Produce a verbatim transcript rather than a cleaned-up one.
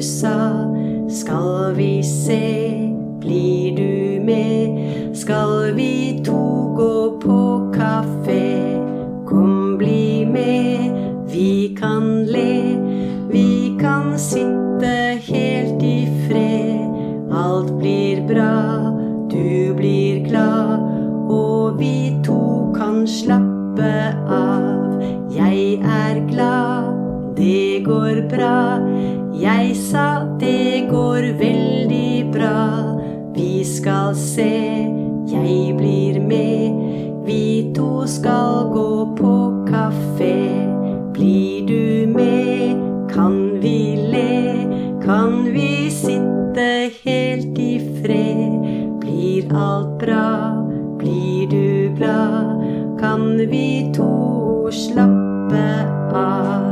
sa, skal vi se, blir du med? Skal vi to gå på kafé? Kom, bli med, vi kan le, vi kan sitte helt i fred. Alt blir bra, du blir glad, og vi to kan slappe av. Jeg er glad, det går bra. Jeg sa det går veldig bra. Vi skal se, jeg blir med. Vi to skal gå på kafé. Blir du med? Kan vi le? Kan vi sitte helt i fred? Blir alt bra? Blir du glad? Kan vi to slappe av?